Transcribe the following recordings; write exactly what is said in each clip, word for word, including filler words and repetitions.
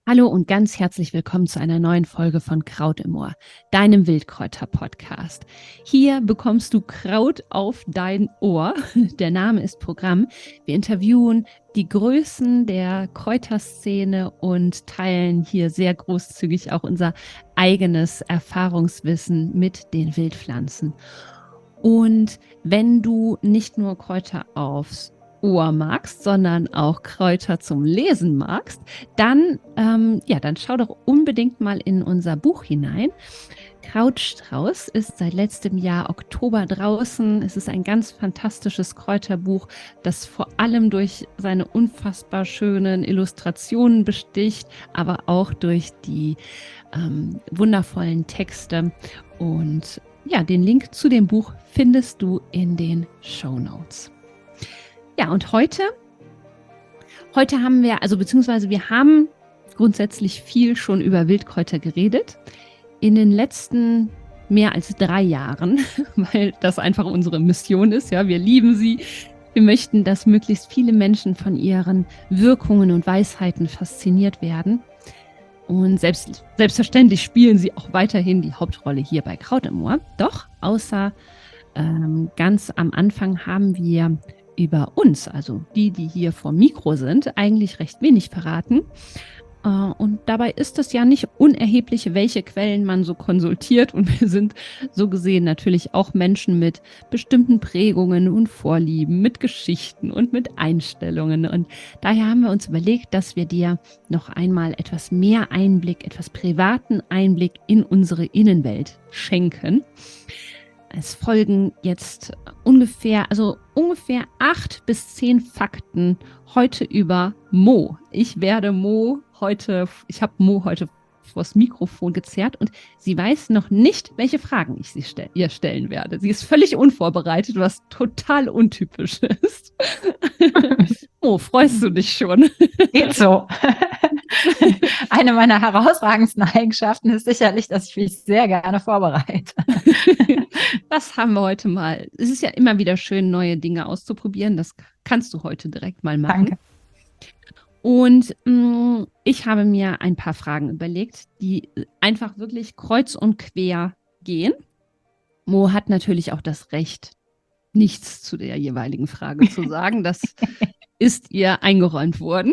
Hallo und ganz herzlich willkommen zu einer neuen Folge von Kraut im Ohr, deinem Wildkräuter-Podcast. Hier bekommst du Kraut auf dein Ohr. Der Name ist Programm. Wir interviewen die Größen der Kräuterszene und teilen hier sehr großzügig auch unser eigenes Erfahrungswissen mit den Wildpflanzen. Und wenn du nicht nur Kräuter aufs Ohr magst, sondern auch Kräuter zum Lesen magst, dann, ähm, ja, dann schau doch unbedingt mal in unser Buch hinein. Krautstrauß ist seit letztem Jahr Oktober draußen. Es ist ein ganz fantastisches Kräuterbuch, das vor allem durch seine unfassbar schönen Illustrationen besticht, aber auch durch die ähm, wundervollen Texte. Und ja, den Link zu dem Buch findest du in den Shownotes. Ja, und heute, heute haben wir, also beziehungsweise wir haben grundsätzlich viel schon über Wildkräuter geredet. In den letzten mehr als drei Jahren, weil das einfach unsere Mission ist. Ja, wir lieben sie. Wir möchten, dass möglichst viele Menschen von ihren Wirkungen und Weisheiten fasziniert werden. Und selbst, selbstverständlich spielen sie auch weiterhin die Hauptrolle hier bei Kraut im Ohr. Doch außer ähm, ganz am Anfang haben wir über uns, also die, die hier vor Mikro sind, eigentlich recht wenig verraten. Und dabei ist es ja nicht unerheblich, welche Quellen man so konsultiert. Und wir sind so gesehen natürlich auch Menschen mit bestimmten Prägungen und Vorlieben, mit Geschichten und mit Einstellungen. Und daher haben wir uns überlegt, dass wir dir noch einmal etwas mehr Einblick, etwas privaten Einblick in unsere Innenwelt schenken. Es folgen jetzt ungefähr, also ungefähr acht bis zehn Fakten heute über Mo. Ich werde Mo heute, ich habe Mo heute vors Mikrofon gezerrt und sie weiß noch nicht, welche Fragen ich sie stell, ihr stellen werde. Sie ist völlig unvorbereitet, was total untypisch ist. Mo, freust du dich schon? Geht so. Eine meiner herausragendsten Eigenschaften ist sicherlich, dass ich mich sehr gerne vorbereite. Das haben wir heute mal. Es ist ja immer wieder schön, neue Dinge auszuprobieren. Das kannst du heute direkt mal machen. Danke. Und mh, ich habe mir ein paar Fragen überlegt, die einfach wirklich kreuz und quer gehen. Mo hat natürlich auch das Recht, nichts zu der jeweiligen Frage zu sagen. Das ist ihr eingeräumt worden.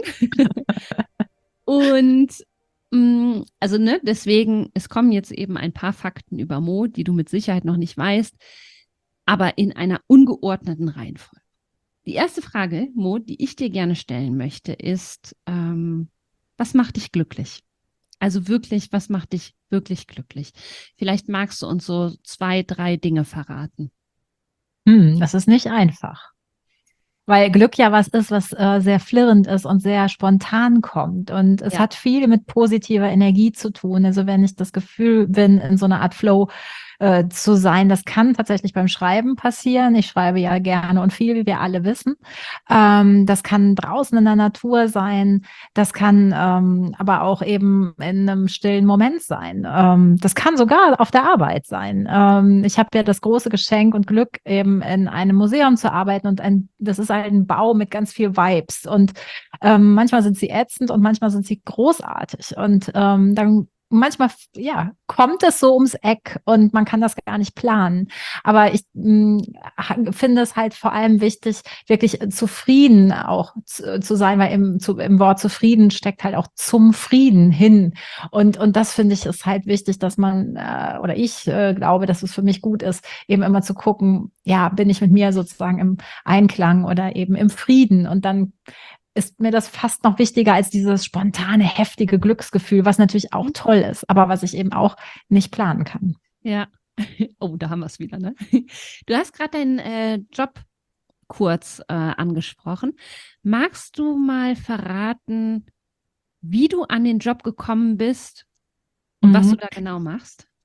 Und mh, also ne, deswegen, es kommen jetzt eben ein paar Fakten über Mo, die du mit Sicherheit noch nicht weißt, aber in einer ungeordneten Reihenfolge. Die erste Frage, Mo, die ich dir gerne stellen möchte, ist, ähm, was macht dich glücklich? Also wirklich, was macht dich wirklich glücklich? Vielleicht magst du uns so zwei, drei Dinge verraten. Hm, das ist nicht einfach. Weil Glück ja was ist, was äh, sehr flirrend ist und sehr spontan kommt. Und es Ja. hat viel mit positiver Energie zu tun. Also wenn ich das Gefühl bin, in so einer Art Flow äh, zu sein, das kann tatsächlich beim Schreiben passieren. Ich schreibe ja gerne und viel, wie wir alle wissen. Ähm, das kann draußen in der Natur sein. Das kann ähm, aber auch eben in einem stillen Moment sein. Ähm, das kann sogar auf der Arbeit sein. Ähm, ich habe ja das große Geschenk und Glück, eben in einem Museum zu arbeiten und ein, das ist ein Bau mit ganz viel Vibes und ähm, manchmal sind sie ätzend und manchmal sind sie großartig und ähm, dann manchmal, ja, kommt es so ums Eck und man kann das gar nicht planen. Aber ich mh, finde es halt vor allem wichtig, wirklich zufrieden auch zu, zu sein, weil im, zu, im Wort zufrieden steckt halt auch zum Frieden hin. Und, und das finde ich ist halt wichtig, dass man, äh, oder ich äh, glaube, dass es für mich gut ist, eben immer zu gucken, ja, bin ich mit mir sozusagen im Einklang oder eben im Frieden und dann ist mir das fast noch wichtiger als dieses spontane, heftige Glücksgefühl, was natürlich auch toll ist, aber was ich eben auch nicht planen kann. Ja. Oh, da haben wir es wieder, ne? Du hast gerade deinen äh, Job kurz äh, angesprochen. Magst du mal verraten, wie du an den Job gekommen bist und was du Mhm. da genau machst?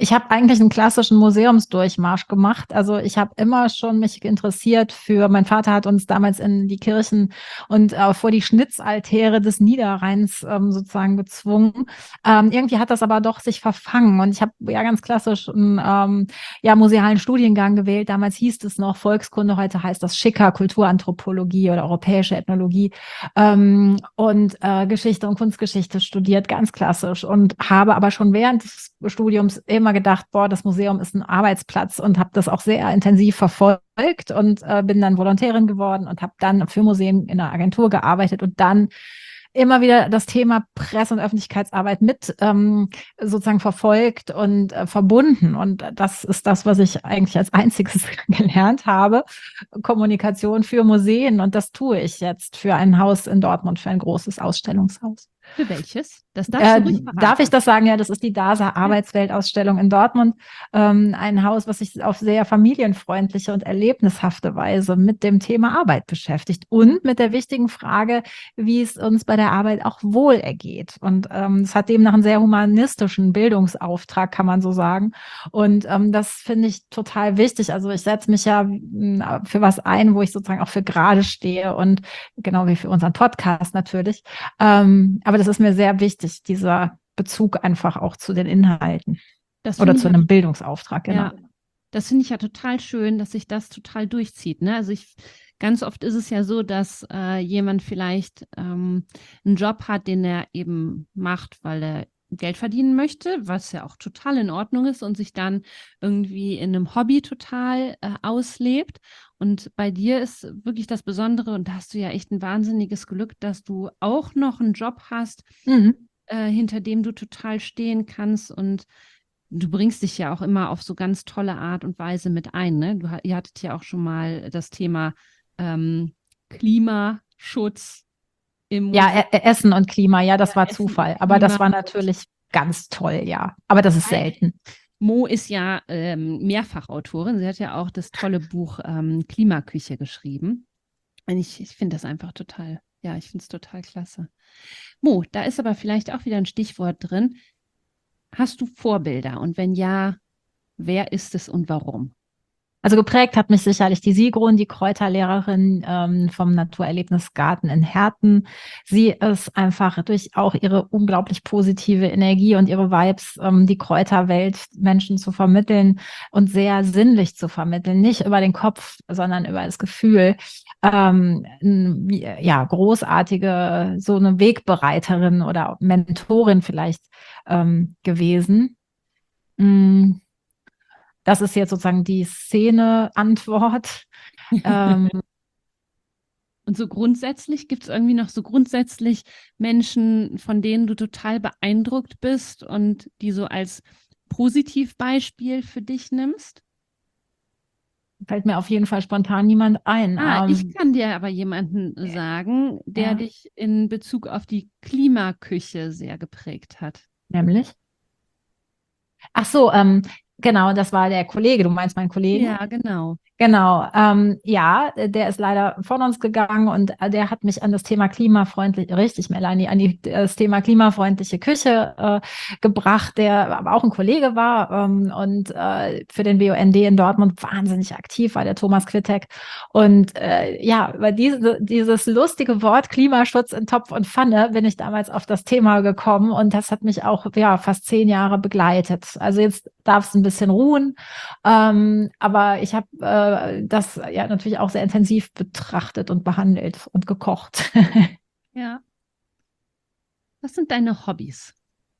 Ich habe eigentlich einen klassischen Museumsdurchmarsch gemacht. Also ich habe immer schon mich interessiert für, mein Vater hat uns damals in die Kirchen und äh, vor die Schnitzaltäre des Niederrheins ähm, sozusagen gezwungen. Ähm, irgendwie hat das aber doch sich verfangen. Und ich habe ja ganz klassisch einen ähm, ja, musealen Studiengang gewählt. Damals hieß es noch Volkskunde, heute heißt das schicker Kulturanthropologie oder europäische Ethnologie. Ähm, und äh, Geschichte und Kunstgeschichte studiert, ganz klassisch. Und habe aber schon während des Studiums immer gedacht, boah, das Museum ist ein Arbeitsplatz und habe das auch sehr intensiv verfolgt und äh, bin dann Volontärin geworden und habe dann für Museen in einer Agentur gearbeitet und dann immer wieder das Thema Presse- und Öffentlichkeitsarbeit mit ähm, sozusagen verfolgt und äh, verbunden. Und das ist das, was ich eigentlich als einziges gelernt habe. Kommunikation für Museen. Und das tue ich jetzt für ein Haus in Dortmund, für ein großes Ausstellungshaus. Für welches? Das darfst Äh, du ruhig verraten. darf ich das sagen? Ja, das ist die D A S A Arbeitsweltausstellung in Dortmund. Ähm, ein Haus, was sich auf sehr familienfreundliche und erlebnishafte Weise mit dem Thema Arbeit beschäftigt und mit der wichtigen Frage, wie es uns bei der Arbeit auch wohl ergeht. Und ähm, es hat demnach einen sehr humanistischen Bildungsauftrag, kann man so sagen. Und ähm, das finde ich total wichtig. Also ich setze mich ja mh, für was ein, wo ich sozusagen auch für gerade stehe und genau wie für unseren Podcast natürlich. Ähm, aber das ist mir sehr wichtig, dieser Bezug einfach auch zu den Inhalten Das oder finde ich zu ja, einem Bildungsauftrag, genau. ja, das finde ich ja total schön, dass sich das total durchzieht. Ne? Also ich, ganz oft ist es ja so, dass äh, jemand vielleicht ähm, einen Job hat, den er eben macht, weil er Geld verdienen möchte, was ja auch total in Ordnung ist und sich dann irgendwie in einem Hobby total äh, auslebt. Und bei dir ist wirklich das Besondere, und da hast du ja echt ein wahnsinniges Glück, dass du auch noch einen Job hast, Mhm. äh, hinter dem du total stehen kannst, und du bringst dich ja auch immer auf so ganz tolle Art und Weise mit ein. Ne? Du, ihr hattet ja auch schon mal das Thema ähm, Klimaschutz im Ja, Museum. E- E- Essen und Klima, ja, das Ja, war Essen Zufall. und Aber das Klima. war natürlich ganz toll, ja. Aber das ist selten. Mo ist ja ähm, Mehrfachautorin. Sie hat ja auch das tolle Buch ähm, Klimaküche geschrieben. Und ich, ich finde das einfach total, ja, ich finde es total klasse. Mo, da ist aber vielleicht auch wieder ein Stichwort drin. Hast du Vorbilder? Und wenn ja, wer ist es und warum? Also geprägt hat mich sicherlich die Sigrun, die Kräuterlehrerin ähm, vom Naturerlebnisgarten in Herten. Sie ist einfach durch auch ihre unglaublich positive Energie und ihre Vibes, ähm, die Kräuterwelt Menschen zu vermitteln und sehr sinnlich zu vermitteln. Nicht über den Kopf, sondern über das Gefühl. Ähm, ja, großartige, so eine Wegbereiterin oder Mentorin vielleicht ähm, gewesen. Mm. Das ist jetzt sozusagen die Szene-Antwort. Ähm, Und so grundsätzlich, gibt es irgendwie noch so grundsätzlich Menschen, von denen du total beeindruckt bist und die so als Positivbeispiel für dich nimmst? fällt mir auf jeden Fall spontan niemand ein. Ah, ich Ähm, kann dir aber jemanden sagen, der ja, dich in Bezug auf die Klimaküche sehr geprägt hat. nämlich. Ach so, ähm, genau, das war der Kollege. Du meinst meinen Kollegen? Ja, genau. Genau, ähm, ja, der ist leider von uns gegangen und äh, der hat mich an das Thema klimafreundlich, richtig, Melanie, an die, das Thema klimafreundliche Küche äh, gebracht, der aber auch ein Kollege war ähm, und äh, für den B U N D in Dortmund wahnsinnig aktiv war, der Thomas Quittek. Und äh, ja, über diese, dieses lustige Wort Klimaschutz in Topf und Pfanne bin ich damals auf das Thema gekommen und das hat mich auch ja, fast zehn Jahre begleitet. Also jetzt darf es ein bisschen ruhen, ähm, aber ich habe äh, das ja natürlich auch sehr intensiv betrachtet und behandelt und gekocht. Ja. Was sind deine Hobbys?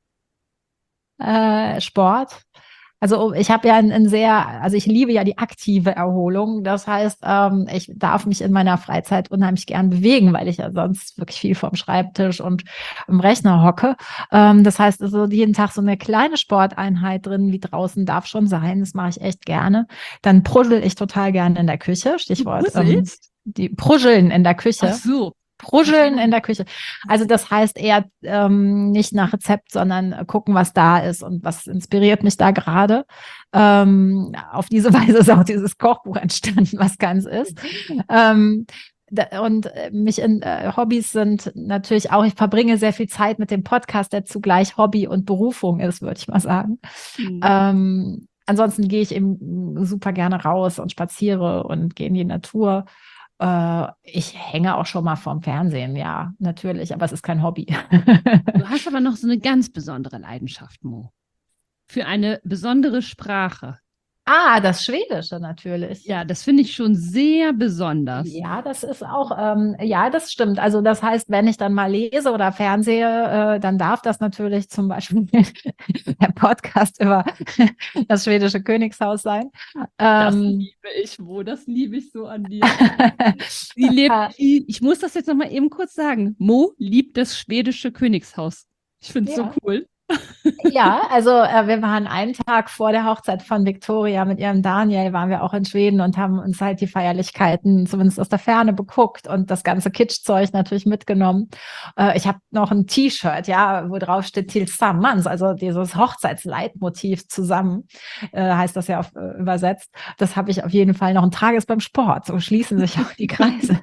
äh, Sport. Also ich habe ja ein, ein sehr, also ich liebe ja die aktive Erholung. Das heißt, ähm, ich darf mich in meiner Freizeit unheimlich gern bewegen, weil ich ja sonst wirklich viel vorm Schreibtisch und im Rechner hocke. Ähm, das heißt, also jeden Tag so eine kleine Sporteinheit drin, wie draußen darf schon sein. Das mache ich echt gerne. Dann pruschel ich total gerne in der Küche. Du Stichwort, ähm, puzzelst? die Pruscheln in der Ach Küche. so. Pruscheln in der Küche. Also das heißt eher ähm, nicht nach Rezept, sondern gucken, was da ist und was inspiriert mich da gerade. Ähm, auf diese Weise ist auch dieses Kochbuch entstanden, was ganz ist. Ähm, und mich in äh, Hobbys sind natürlich auch, ich verbringe sehr viel Zeit mit dem Podcast, der zugleich Hobby und Berufung ist, würde ich mal sagen. Mhm. Ähm, ansonsten gehe ich eben super gerne raus und spaziere und gehe in die Natur. Äh, ich hänge auch schon mal vorm Fernsehen, ja, natürlich, aber es ist kein Hobby. Du hast aber noch so eine ganz besondere Leidenschaft, Mo. Für eine besondere Sprache. Ah, das Schwedische natürlich. Ja, das finde ich schon sehr besonders. Ja, das ist auch, ähm, ja, das stimmt. Also das heißt, wenn ich dann mal lese oder fernsehe, äh, dann darf das natürlich zum Beispiel der Podcast über das schwedische Königshaus sein. Das Ähm, liebe ich, Mo, das liebe ich so an dir. Sie lebt, ich muss das jetzt noch mal eben kurz sagen. Mo liebt das schwedische Königshaus. Ich finde es ja. so cool. Ja, also äh, wir waren einen Tag vor der Hochzeit von Victoria mit ihrem Daniel, waren wir auch in Schweden und haben uns halt die Feierlichkeiten zumindest aus der Ferne beguckt und das ganze Kitschzeug natürlich mitgenommen. Äh, ich habe noch ein T-Shirt, ja, wo drauf steht Tillsammans, also dieses Hochzeitsleitmotiv zusammen, äh, heißt das ja auf, äh, übersetzt. Das habe ich auf jeden Fall noch. Ein Tag ist beim Sport, so schließen sich auch die Kreise.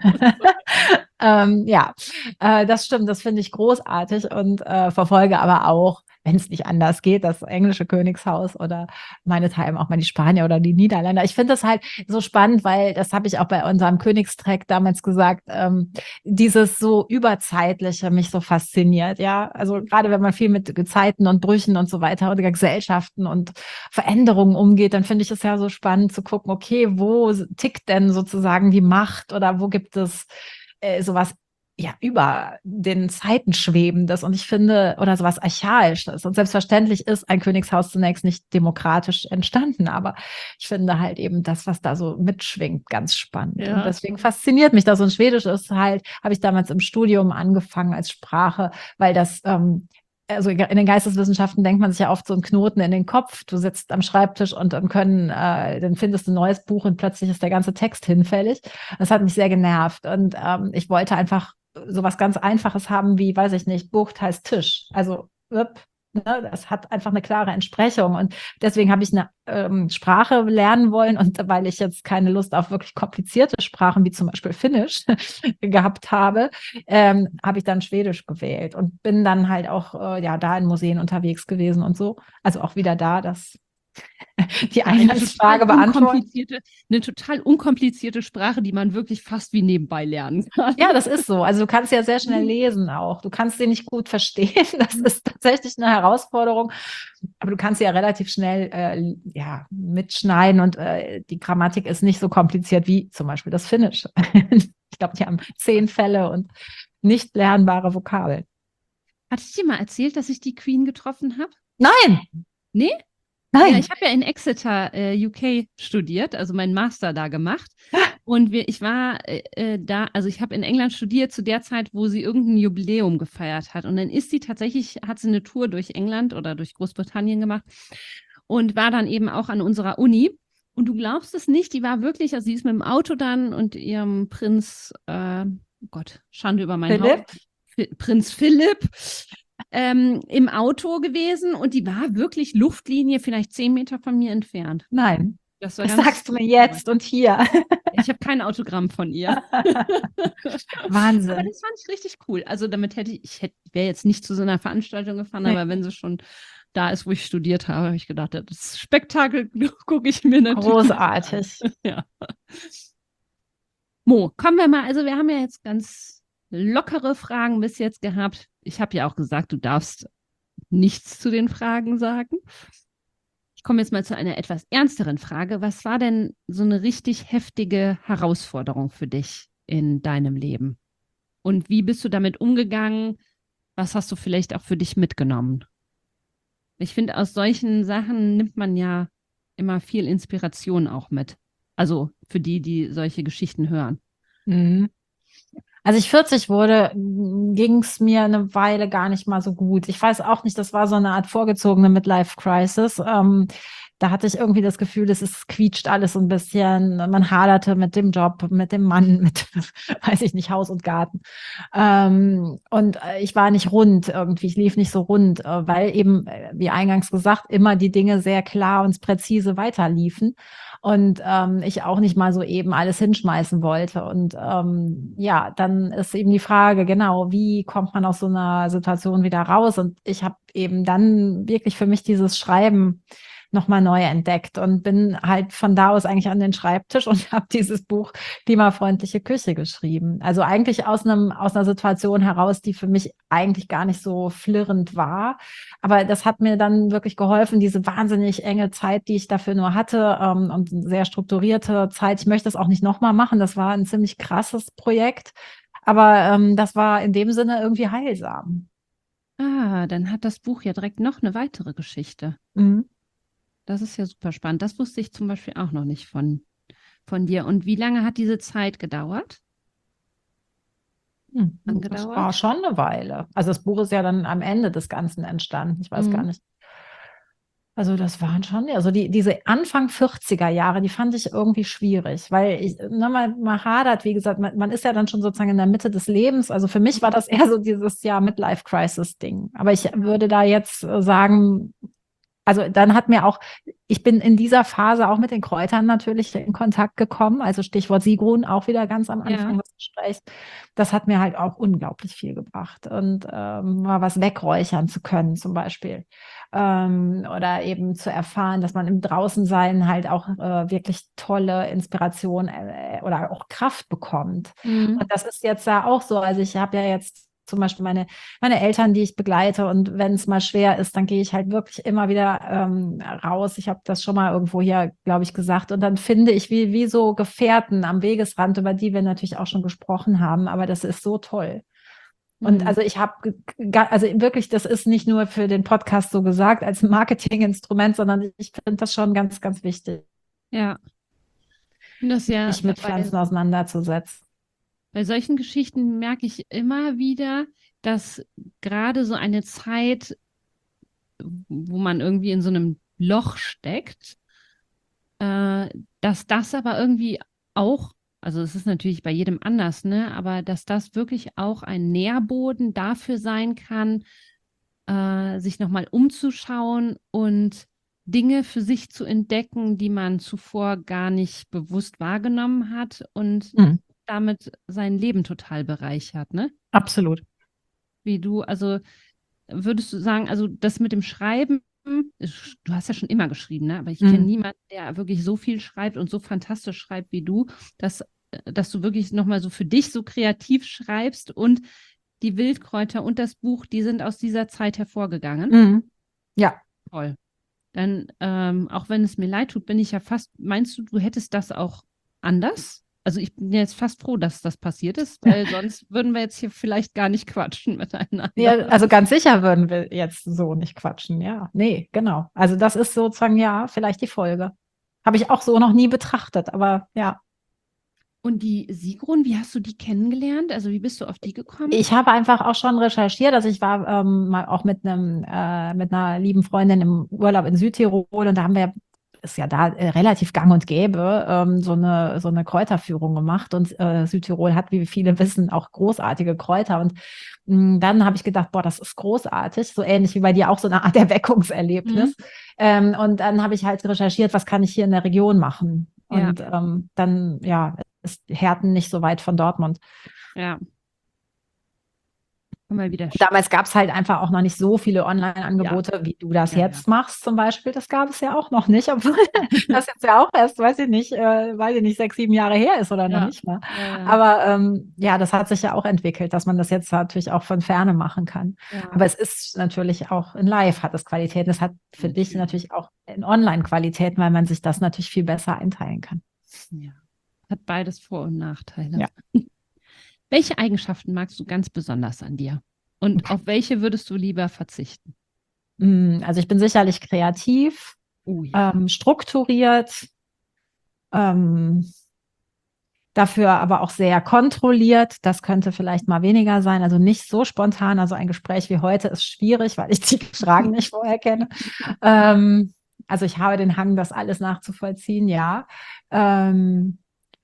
ähm, ja, äh, das stimmt, das finde ich großartig und äh, verfolge aber auch, wenn es nicht anders geht, das englische Königshaus oder meinethalben auch mal die Spanier oder die Niederländer. Ich finde das halt so spannend, weil das habe ich auch bei unserem Königstrack damals gesagt, ähm, dieses so Überzeitliche mich so fasziniert, ja. Also gerade wenn man viel mit Gezeiten und Brüchen und so weiter oder Gesellschaften und Veränderungen umgeht, dann finde ich es ja so spannend zu gucken, okay, wo tickt denn sozusagen die Macht oder wo gibt es äh, sowas ja, über den Zeiten schwebendes und ich finde, oder sowas Archaisches. Und selbstverständlich ist ein Königshaus zunächst nicht demokratisch entstanden, aber ich finde halt eben das, was da so mitschwingt, ganz spannend. Ja. Und deswegen fasziniert mich das. Und Schwedisch ist halt, habe ich damals im Studium angefangen als Sprache, weil das, ähm, also in den Geisteswissenschaften denkt man sich ja oft so einen Knoten in den Kopf. Du sitzt am Schreibtisch und dann können, äh, dann findest du ein neues Buch und plötzlich ist der ganze Text hinfällig. Das hat mich sehr genervt und ähm, ich wollte einfach sowas ganz Einfaches haben wie, weiß ich nicht, Bucht heißt Tisch. Also, ne, das hat einfach eine klare Entsprechung. Und deswegen habe ich eine ähm, Sprache lernen wollen. Und weil ich jetzt keine Lust auf wirklich komplizierte Sprachen, wie zum Beispiel Finnisch, gehabt habe, ähm, habe ich dann Schwedisch gewählt und bin dann halt auch äh, ja, da in Museen unterwegs gewesen und so. Also auch wieder da, das die Eingangsfrage beantworten. Eine total unkomplizierte Sprache, die man wirklich fast wie nebenbei lernen kann. Ja, das ist so. Also du kannst ja sehr schnell lesen auch. Du kannst sie nicht gut verstehen. Das ist tatsächlich eine Herausforderung. Aber du kannst sie ja relativ schnell äh, ja, mitschneiden und äh, die Grammatik ist nicht so kompliziert wie zum Beispiel das Finnisch. Ich glaube, die haben zehn Fälle und nicht lernbare Vokabeln. Hatte ich dir mal erzählt, dass ich die Queen getroffen habe? Nein! Nee? Nein. Ja, ich habe ja in Exeter, äh, U K studiert, also meinen Master da gemacht. Und wir, ich war äh, da, also ich habe in England studiert zu der Zeit, wo sie irgendein Jubiläum gefeiert hat. Und dann ist sie tatsächlich, hat sie eine Tour durch England oder durch Großbritannien gemacht und war dann eben auch an unserer Uni. Und du glaubst es nicht, die war wirklich, also sie ist mit dem Auto dann und ihrem Prinz, äh, oh Gott, Schande über mein Philipp? Haupt, Prinz Philipp, Ähm, im Auto gewesen und die war wirklich Luftlinie vielleicht zehn Meter von mir entfernt. Nein. Das, das sagst du mir jetzt und hier. Ich habe kein Autogramm von ihr. Wahnsinn. Aber das fand ich richtig cool. Also damit hätte ich, ich hätte, wäre jetzt nicht zu so einer Veranstaltung gefahren, nee. Aber wenn sie schon da ist, wo ich studiert habe, habe ich gedacht, das Spektakel gucke ich mir natürlich großartig. an. Ja. Mo, kommen wir mal, also wir haben ja jetzt ganz lockere Fragen bis jetzt gehabt. Ich habe ja auch gesagt, du darfst nichts zu den Fragen sagen. Ich komme jetzt mal zu einer etwas ernsteren Frage. Was war denn so eine richtig heftige Herausforderung für dich in deinem Leben? Und wie bist du damit umgegangen? Was hast du vielleicht auch für dich mitgenommen? Ich finde, aus solchen Sachen nimmt man ja immer viel Inspiration auch mit. Also für die, die solche Geschichten hören. Mhm. Als ich vierzig wurde, ging es mir eine Weile gar nicht mal so gut. Ich weiß auch nicht, das war so eine Art vorgezogene Midlife-Crisis. Ähm, Da hatte ich irgendwie das Gefühl, es ist, quietscht alles so ein bisschen. Man haderte mit dem Job, mit dem Mann, mit, weiß ich nicht, Haus und Garten. Ähm, und äh, ich war nicht rund irgendwie, ich lief nicht so rund, äh, weil eben, äh, wie eingangs gesagt, immer die Dinge sehr klar und präzise weiterliefen. Und ähm, ich auch nicht mal so eben alles hinschmeißen wollte. Und ähm, ja, dann ist eben die Frage, genau, wie kommt man aus so einer Situation wieder raus? Und ich habe eben dann wirklich für mich dieses Schreiben nochmal neu entdeckt und bin halt von da aus eigentlich an den Schreibtisch und habe dieses Buch Klimafreundliche Küche geschrieben. Also eigentlich aus einem, aus einer Situation heraus, die für mich eigentlich gar nicht so flirrend war. Aber das hat mir dann wirklich geholfen, diese wahnsinnig enge Zeit, die ich dafür nur hatte, ähm, und sehr strukturierte Zeit. Ich möchte das auch nicht nochmal machen. Das war ein ziemlich krasses Projekt. Aber ähm, das war in dem Sinne irgendwie heilsam. Ah, dann hat das Buch ja direkt noch eine weitere Geschichte. Mhm. Das ist ja super spannend. Das wusste ich zum Beispiel auch noch nicht von, von dir. Und wie lange hat diese Zeit gedauert? Hm, Das war Angedauert? schon eine Weile. Also das Buch ist ja dann am Ende des Ganzen entstanden. Ich weiß gar Mhm. nicht. Also das waren schon, also die, diese Anfang vierziger Jahre, die fand ich irgendwie schwierig, weil ich, ne, man, man hadert, wie gesagt, man, man ist ja dann schon sozusagen in der Mitte des Lebens. Also für mich war das eher so dieses Jahr Midlife-Crisis-Ding. Aber ich würde da jetzt äh, sagen, also dann hat mir auch, ich bin in dieser Phase auch mit den Kräutern natürlich in Kontakt gekommen, also Stichwort Sigrun, auch wieder ganz am Anfang Ja. des Gesprächs. Das hat mir halt auch unglaublich viel gebracht und ähm, mal was wegräuchern zu können zum Beispiel. Ähm, oder eben zu erfahren, dass man im Draußensein halt auch äh, wirklich tolle Inspiration äh, oder auch Kraft bekommt. Mhm. Und das ist jetzt ja auch so, also ich habe ja jetzt zum Beispiel meine, meine Eltern, die ich begleite. Und wenn es mal schwer ist, dann gehe ich halt wirklich immer wieder ähm, raus. Ich habe das schon mal irgendwo hier, glaube ich, gesagt. Und dann finde ich wie, wie so Gefährten am Wegesrand, über die wir natürlich auch schon gesprochen haben. Aber das ist so toll. Und Mhm. also ich habe, also wirklich, das ist nicht nur für den Podcast so gesagt als Marketinginstrument, sondern ich finde das schon ganz, ganz wichtig, Ja. Und das ja mich mit bei, Pflanzen auseinanderzusetzen. bei solchen Geschichten merke ich immer wieder, dass gerade so eine Zeit, wo man irgendwie in so einem Loch steckt, äh, dass das aber irgendwie auch, also es ist natürlich bei jedem anders, ne, aber dass das wirklich auch ein Nährboden dafür sein kann, äh, sich nochmal umzuschauen und Dinge für sich zu entdecken, die man zuvor gar nicht bewusst wahrgenommen hat und Mhm. damit sein Leben total bereichert, ne? Absolut. Wie du, also würdest du sagen, also das mit dem Schreiben, ist- du hast ja schon immer geschrieben, ne? Aber ich kenne Mhm. niemanden, der wirklich so viel schreibt und so fantastisch schreibt wie du, dass, äh, dass du wirklich nochmal so für dich so kreativ schreibst und die Wildkräuter und das Buch, die sind aus dieser Zeit hervorgegangen. Mhm. Ja. Toll. Dann, ähm, auch wenn es mir leid tut, bin ich ja fast, meinst du, du hättest das auch anders? Also ich bin jetzt fast froh, dass das passiert ist, weil sonst würden wir jetzt hier vielleicht gar nicht quatschen miteinander. Ja, also ganz sicher würden wir jetzt so nicht quatschen, ja. Nee, genau. Also das ist sozusagen, ja, vielleicht die Folge. Habe ich auch so noch nie betrachtet, aber ja. Und die Sigrun, wie hast du die kennengelernt? Also wie bist du auf die gekommen? Ich habe einfach auch schon recherchiert, also ich war ähm, mal auch mit einem, äh, mit einer lieben Freundin im Urlaub in Südtirol und da haben wir, ist ja da äh, relativ gang und gäbe, ähm, so eine, so eine Kräuterführung gemacht und äh, Südtirol hat, wie viele wissen, auch großartige Kräuter und mh, dann habe ich gedacht, boah, das ist großartig, so ähnlich wie bei dir auch so eine Art Erweckungserlebnis. Mhm. Ähm, und dann habe ich halt recherchiert, was kann ich hier in der Region machen Ja, und ähm, dann, ja, ist Herten nicht so weit von Dortmund. ja. Mal wieder. sch- Damals gab es halt einfach auch noch nicht so viele Ja, Online-Angebote, wie du das ja, ja. jetzt machst zum Beispiel. Das gab es ja auch noch nicht, obwohl das jetzt ja auch erst, weiß ich nicht, äh, weiß ich nicht, sechs, sieben Jahre her ist oder noch Ja, nicht mal. ja, ja, Aber ähm, ja, das hat sich ja auch entwickelt, dass man das jetzt natürlich auch von Ferne machen kann. ja, Aber es ist natürlich auch in Live hat es Qualitäten. Es hat für dich natürlich. natürlich auch in Online-Qualitäten, weil man sich das natürlich viel besser einteilen kann. Ja. Hat beides Vor- und Nachteile. Ja. Welche Eigenschaften magst du ganz besonders an dir? Und auf welche würdest du lieber verzichten? Mm, Also ich bin sicherlich kreativ, Oh ja. ähm, strukturiert, ähm, dafür aber auch sehr kontrolliert. Das könnte vielleicht mal weniger sein, also nicht so spontan. Also ein Gespräch wie heute ist schwierig, weil ich die Fragen nicht vorher kenne. Ähm, also ich habe den Hang, das alles nachzuvollziehen, ja. Ähm,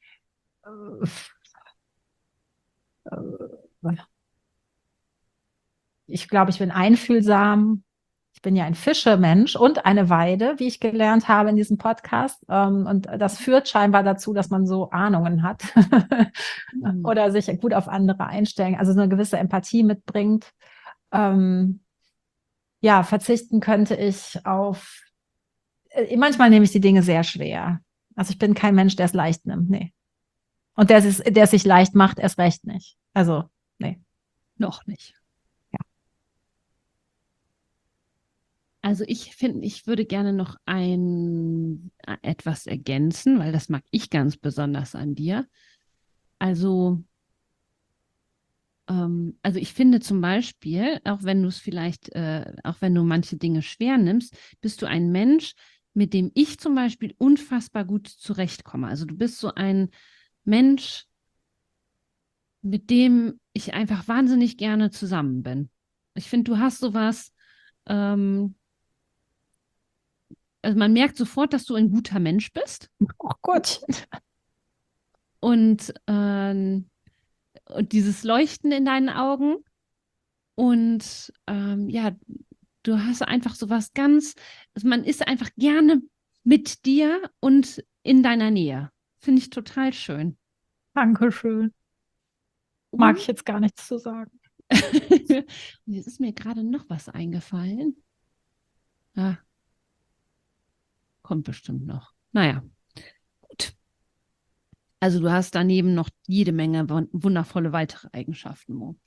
äh, ich glaube, ich bin einfühlsam. Ich bin ja ein Fischemensch und eine Weide, wie ich gelernt habe in diesem Podcast. Ähm, und das führt scheinbar dazu, dass man so Ahnungen hat Mhm. oder sich gut auf andere einstellen, also eine gewisse Empathie mitbringt. Ähm, ja, verzichten könnte ich auf, äh, manchmal nehme ich die Dinge sehr schwer. Also ich bin kein Mensch, der es leicht nimmt, nee. Und der es, der es sich leicht macht, erst recht nicht. Also, nee. Noch nicht. Ja. Also ich finde, ich würde gerne noch ein äh, etwas ergänzen, weil das mag ich ganz besonders an dir. Also, ähm, also ich finde zum Beispiel, auch wenn du es vielleicht, äh, auch wenn du manche Dinge schwer nimmst, bist du ein Mensch, mit dem ich zum Beispiel unfassbar gut zurechtkomme. Also du bist so ein Mensch, mit dem ich einfach wahnsinnig gerne zusammen bin. Ich finde, du hast sowas, ähm, also man merkt sofort, dass du ein guter Mensch bist Oh Gott. und, ähm, und dieses Leuchten in deinen Augen und ähm, ja, du hast einfach sowas ganz, also man ist einfach gerne mit dir und in deiner Nähe. Finde ich total schön. Dankeschön. Mag Und ich jetzt gar nichts zu sagen. und jetzt ist mir gerade noch was eingefallen. Ah, kommt bestimmt noch. Naja, gut. Also du hast daneben noch jede Menge wun- wundervolle weitere Eigenschaften, Mo.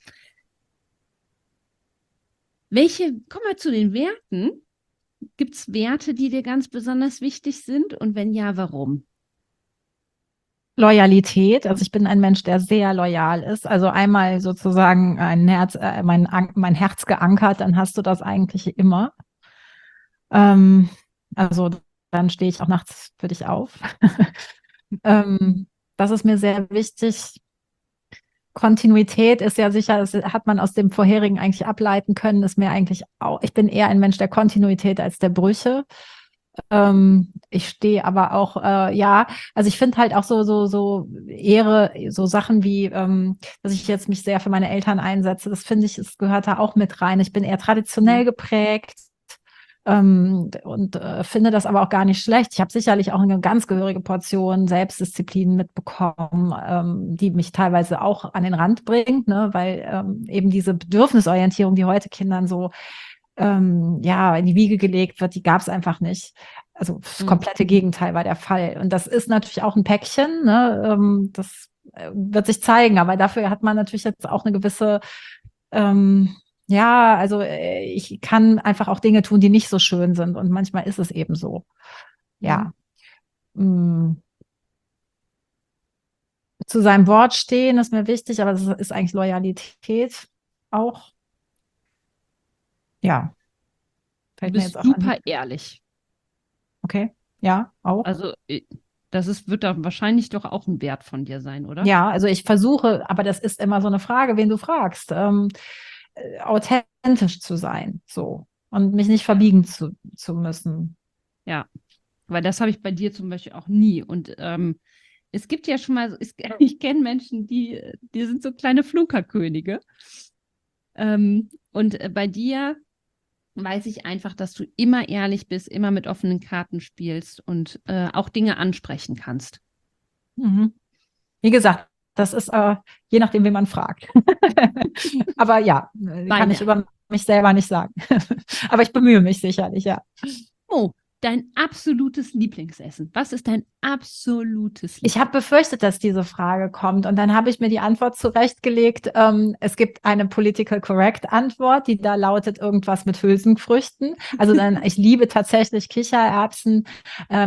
Welche, kommen wir zu den Werten. Gibt es Werte, die dir ganz besonders wichtig sind? Und wenn ja, warum? Loyalität, also ich bin ein Mensch, der sehr loyal ist. Also einmal sozusagen ein Herz, äh, mein, An- mein Herz geankert, dann hast du das eigentlich immer. Ähm, also dann stehe ich auch nachts für dich auf. ähm, Das ist mir sehr wichtig. Kontinuität ist ja sicher, das hat man aus dem vorherigen eigentlich ableiten können, ist mir eigentlich auch, ich bin eher ein Mensch der Kontinuität als der Brüche. Ähm, ich stehe aber auch, äh, ja, also ich finde halt auch so, so, so Ehre, so Sachen wie, ähm, dass ich jetzt mich sehr für meine Eltern einsetze, das finde ich, es gehört da auch mit rein. Ich bin eher traditionell geprägt. Ähm, und äh, finde das aber auch gar nicht schlecht. Ich habe sicherlich auch eine ganz gehörige Portion Selbstdisziplin mitbekommen, ähm, die mich teilweise auch an den Rand bringt, ne? Weil ähm, eben diese Bedürfnisorientierung, die heute Kindern so ähm, ja, in die Wiege gelegt wird, die gab es einfach nicht. Also das Mhm. komplette Gegenteil war der Fall. Und das ist natürlich auch ein Päckchen, ne? Ähm, das äh, wird sich zeigen, aber dafür hat man natürlich jetzt auch eine gewisse ähm, ja, also äh, ich kann einfach auch Dinge tun, die nicht so schön sind. Und manchmal ist es eben so. Mhm. Ja. Mm, zu seinem Wort stehen ist mir wichtig, aber das ist eigentlich Loyalität auch. Ja, Du fällt mir jetzt bist auch an. super ehrlich. Okay. Ja, auch. Also äh, das ist, wird dann wahrscheinlich doch auch ein Wert von dir sein, oder? Ja, also ich versuche, aber das ist immer so eine Frage, wen du fragst, ähm, äh, authentisch zu sein, so. Und mich nicht Ja. verbiegen zu, zu müssen. Ja, weil das habe ich bei dir zum Beispiel auch nie. Und ähm, es gibt ja schon mal, so- es, ich kenne Menschen, die, die sind so kleine Flunkerkönige. Ähm, und äh, bei dir weiß ich einfach, dass du immer ehrlich bist, immer mit offenen Karten spielst und äh, auch Dinge ansprechen kannst. Mhm. Wie gesagt, das ist äh, je nachdem, wen man fragt. Aber ja, äh, kann ich Beide. über mich selber nicht sagen. Aber ich bemühe mich sicherlich, ja. Oh, dein absolutes Lieblingsessen. Was ist dein absolutes Ich Lieblingsessen? habe befürchtet, dass diese Frage kommt und dann habe ich mir die Antwort zurechtgelegt. Ähm, es gibt eine political correct Antwort, die da lautet irgendwas mit Hülsenfrüchten. Also dann, ich liebe tatsächlich Kichererbsen, ähm,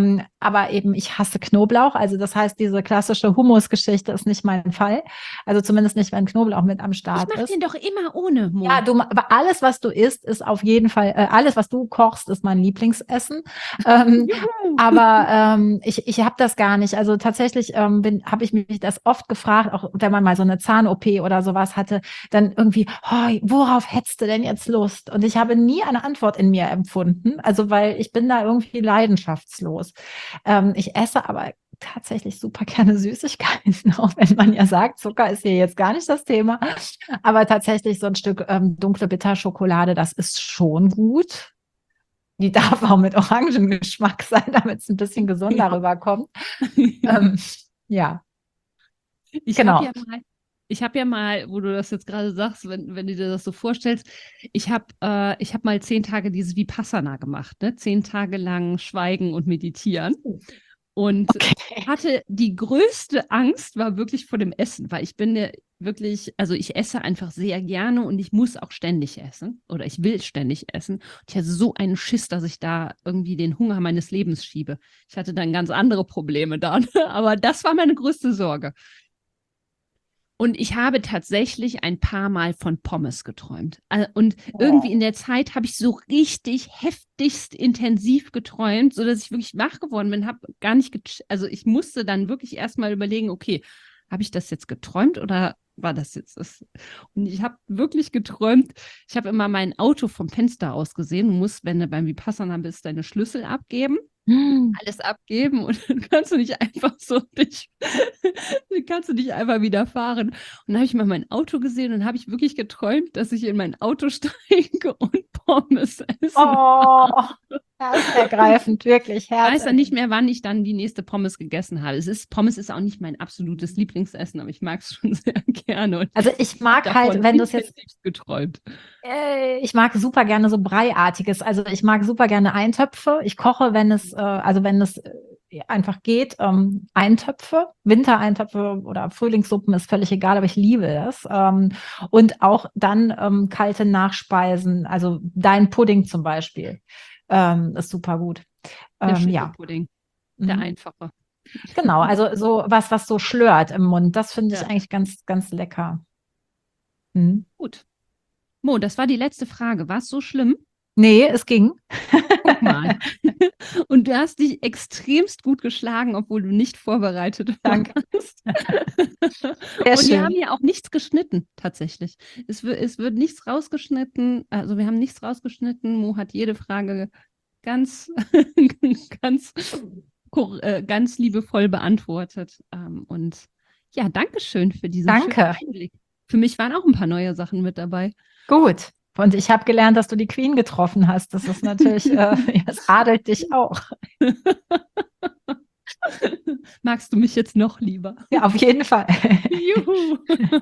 aber eben ich hasse Knoblauch. Also das heißt, diese klassische Hummus-Geschichte ist nicht mein Fall. Also zumindest nicht, wenn Knoblauch mit am Ich Start mache ist. den doch immer ohne, Mo. Ja, du, aber alles, was du isst, ist auf jeden Fall, äh, alles, was du kochst, ist mein Lieblingsessen. Ähm, Juhu. aber ähm, ich, ich habe das gar nicht. Also tatsächlich ähm, bin, habe ich mich das oft gefragt, auch wenn man mal so eine Zahn-O P oder sowas hatte, dann irgendwie, oh, worauf hättest du denn jetzt Lust? Und ich habe nie eine Antwort in mir empfunden. Also weil ich bin da irgendwie leidenschaftslos. Ähm, ich esse aber tatsächlich super gerne Süßigkeiten, auch wenn man ja sagt, Zucker ist hier jetzt gar nicht das Thema. Aber tatsächlich so ein Stück ähm, dunkle Bitterschokolade, das ist schon gut. Die darf auch mit Orangengeschmack sein, damit es ein bisschen gesunder rüberkommt. Ähm, ja, Ich habe genau. ja mal, ich habe ja mal, wo du das jetzt gerade sagst, wenn, wenn du dir das so vorstellst, ich habe äh, ich hab mal zehn Tage dieses Vipassana gemacht, ne? Zehn Tage lang Schweigen und Meditieren. Und Okay. hatte die größte Angst, war wirklich vor dem Essen, weil ich bin ja wirklich, also ich esse einfach sehr gerne und ich muss auch ständig essen oder ich will ständig essen. Und ich hatte so einen Schiss, dass ich da irgendwie den Hunger meines Lebens schiebe. Ich hatte dann ganz andere Probleme dann, aber das war meine größte Sorge. Und ich habe tatsächlich ein paar Mal von Pommes geträumt. Äh, Und irgendwie in der Zeit habe ich so richtig heftigst intensiv geträumt, sodass ich wirklich wach geworden bin, habe gar nicht, geч- also ich musste dann wirklich erstmal überlegen, okay, habe ich das jetzt geträumt oder war das jetzt das? Und ich habe wirklich geträumt, ich habe immer mein Auto vom Fenster aus gesehen. Du musst, wenn du beim Vipassana bist, deine Schlüssel abgeben, Hm. alles abgeben und dann kannst du nicht einfach so dich, dann kannst du nicht einfach wieder fahren. Und dann habe ich mal mein Auto gesehen und habe ich wirklich geträumt, dass ich in mein Auto steige und Pommes essen. Oh, herzergreifend, wirklich Ich weiß dann nicht herzergreifend. mehr, wann ich dann die nächste Pommes gegessen habe. Es ist, Pommes ist auch nicht mein absolutes Lieblingsessen, aber ich mag es schon sehr gerne. Und Also ich ich habe mag halt, davon wenn du es jetzt intensiv geträumt. Äh, Ich mag super gerne so Breiartiges. Also ich mag super gerne Eintöpfe. Ich koche, wenn es, äh, also wenn es äh, einfach geht, ähm, Eintöpfe, Wintereintöpfe oder Frühlingssuppen ist völlig egal, aber ich liebe das. Ähm, und auch dann ähm, kalte Nachspeisen, also dein Pudding zum Beispiel, ähm, ist super gut. Der Ähm, ja. Schimmelpudding, der Mhm. einfache. Genau, also so was, was so schlört im Mund, das finde ich Ja, eigentlich ganz, ganz lecker. Mhm. gut. Mo, das war die letzte Frage. War es so schlimm? Nee, es ging. Guck mal. Und du hast dich extremst gut geschlagen, obwohl du nicht vorbereitet Danke. warst. Sehr Und wir haben schön. ja auch nichts geschnitten, tatsächlich. Es, wird- es wird nichts rausgeschnitten. Also wir haben nichts rausgeschnitten. Mo hat jede Frage ganz, ganz, kor- äh, ganz liebevoll beantwortet. Ähm, Und ja, Dankeschön für diesen schönen Danke. Einblick. Für mich waren auch ein paar neue Sachen mit dabei. Gut. Und ich habe gelernt, dass du die Queen getroffen hast. Das ist natürlich, äh, ja, es adelt dich auch. Magst du mich jetzt noch lieber? Ja, auf jeden Fall. Juhu!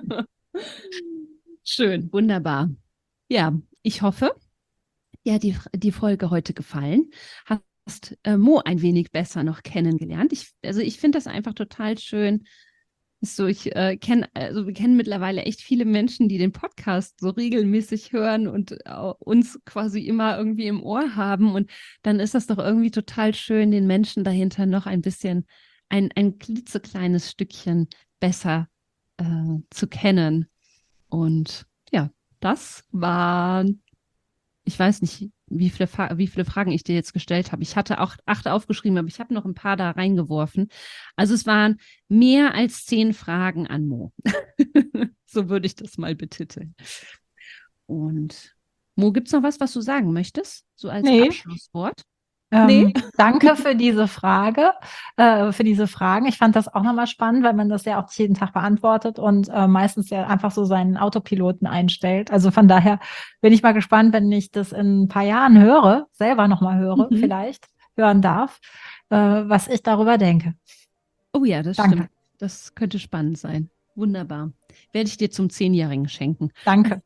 Schön, wunderbar. Ja, ich hoffe, dir hat die, die Folge heute gefallen. Hast äh, Mo ein wenig besser noch kennengelernt. Ich, also ich finde das einfach total schön. Ist So, ich äh, kenne, also wir kennen mittlerweile echt viele Menschen, die den Podcast so regelmäßig hören und äh, uns quasi immer irgendwie im Ohr haben. Und dann ist das doch irgendwie total schön, den Menschen dahinter noch ein bisschen, ein, ein klitzekleines Stückchen besser äh, zu kennen. Und ja, das war, ich weiß nicht, wie viele, Fa- wie viele Fragen ich dir jetzt gestellt habe. Ich hatte auch acht aufgeschrieben, aber ich habe noch ein paar da reingeworfen. Also es waren mehr als zehn Fragen an Mo. So würde ich das mal betiteln. Und Mo, gibt es noch was, was du sagen möchtest? So als Nee, Abschlusswort? Nee? ähm, danke für diese Frage, äh, für diese Fragen. Ich fand das auch nochmal spannend, weil man das ja auch nicht jeden Tag beantwortet und äh, meistens ja einfach so seinen Autopiloten einstellt. Also von daher bin ich mal gespannt, wenn ich das in ein paar Jahren höre, selber nochmal höre, Mhm. vielleicht hören darf, äh, was ich darüber denke. Oh ja, das Danke, stimmt. Das könnte spannend sein. Wunderbar. Werde ich dir zum Zehnjährigen schenken. danke.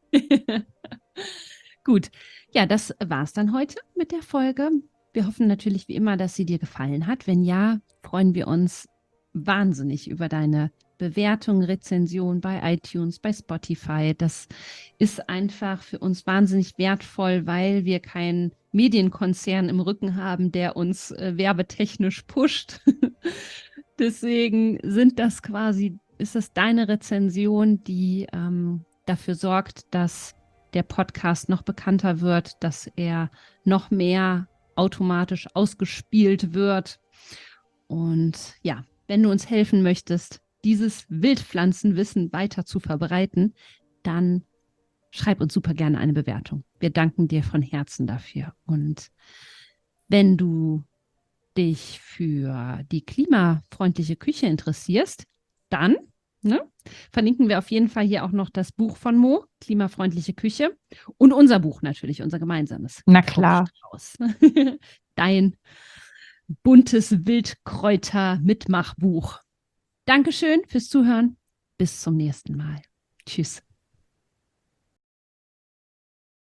Gut, ja, das war's dann heute mit der Folge. Wir hoffen natürlich wie immer, dass sie dir gefallen hat. Wenn ja, freuen wir uns wahnsinnig über deine Bewertung, Rezension bei iTunes, bei Spotify. Das ist einfach für uns wahnsinnig wertvoll, weil wir kein Medienkonzern im Rücken haben, der uns äh, werbetechnisch pusht. Deswegen sind das quasi, ist das deine Rezension, die ähm, dafür sorgt, dass der Podcast noch bekannter wird, dass er noch mehr automatisch ausgespielt wird. Und ja, wenn du uns helfen möchtest, dieses Wildpflanzenwissen weiter zu verbreiten, dann schreib uns super gerne eine Bewertung. Wir danken dir von Herzen dafür. Und wenn du dich für die klimafreundliche Küche interessierst, dann ne, verlinken wir auf jeden Fall hier auch noch das Buch von Mo, Klimafreundliche Küche, und unser Buch natürlich, unser gemeinsames. Na klar. Dein buntes Wildkräuter-Mitmachbuch. Dankeschön fürs Zuhören. Bis zum nächsten Mal. Tschüss.